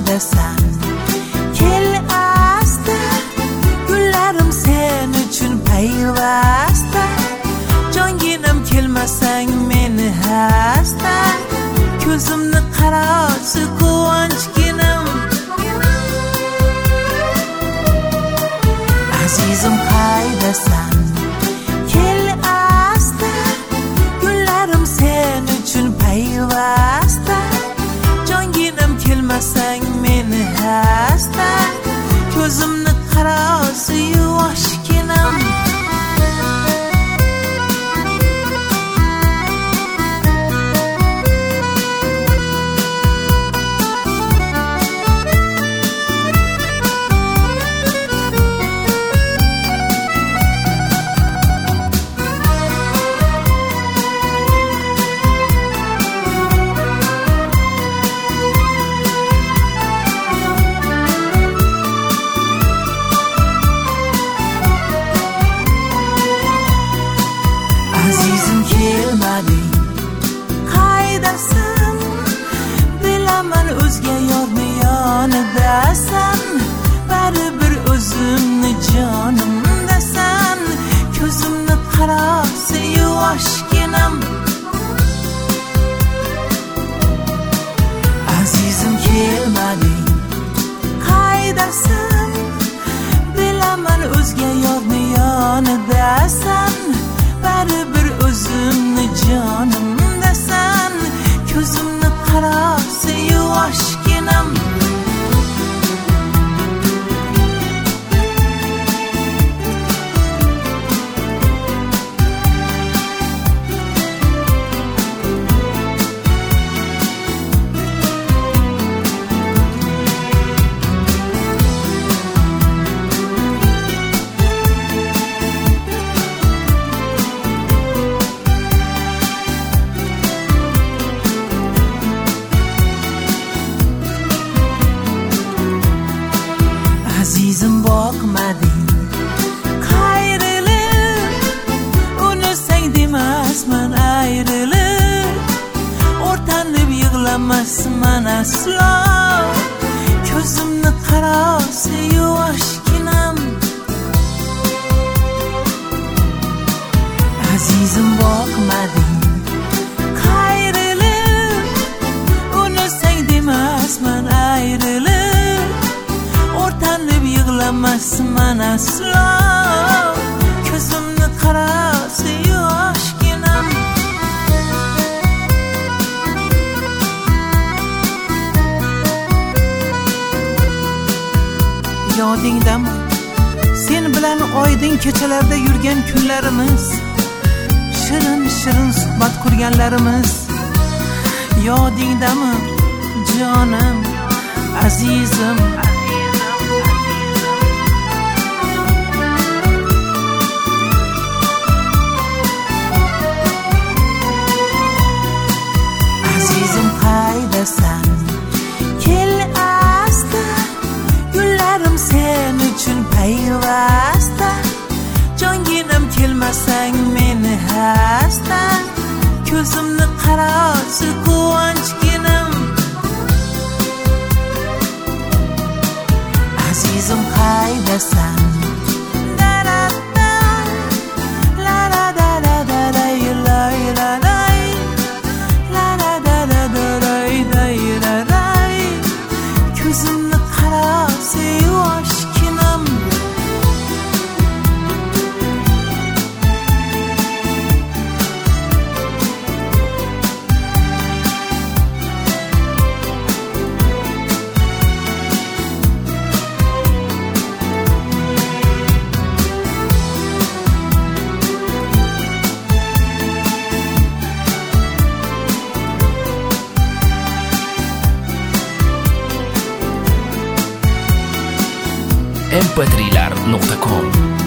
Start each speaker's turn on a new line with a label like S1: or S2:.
S1: qaydasan? Kel asta, gullarim sen uchun payvasta. Jonginam kelmasang meni hasta. Ko'zimni qarasi quvonchginam. Azizim qaydasan? Kel asta, gullarim sen uchun payvasta. Jonginam kelmasang meni hasta. Ko'zimni qarasi yuvoshginam. Azizim kelmading, qaydasan? Bilaman o'zga yorni yonidasan. Baribir o'zimni jonimdasan. Ko'zimni qarasi yuvoshginam. Azizim kelmading, qaydasan? Bilaman o'zga yorni yonidasan. Baribir o'zimni jonimdasan. Ko'zimni qarasi yuvoshginam. Azizim boqmading, qayrilib, unisang demasman ayrilib. O'rtanib yig'lamasman aslo. Ko'zimni qarasi yuvoshginam. Azizim boqmading, qayrilib, unisang demasman ayrilib. O'rtanib yig'lamasman aslo. Ko'zimni qarasi yoshginam. Yodingdami? Sen bilan oydin kechalarda yurgan kunlarimiz, shirin suhbat qurganlarimiz. Yodingdami jonim, azizim? Azizim qaydasan? Kel asta, gullarim sen uchun payvasta. Jonginam kelmasang meni hasta. Ko'zimni qarasi quvonchginam. Azizim qaydasan? Ko'zimni qarasi yuvoshginam.
S2: mp3lar.com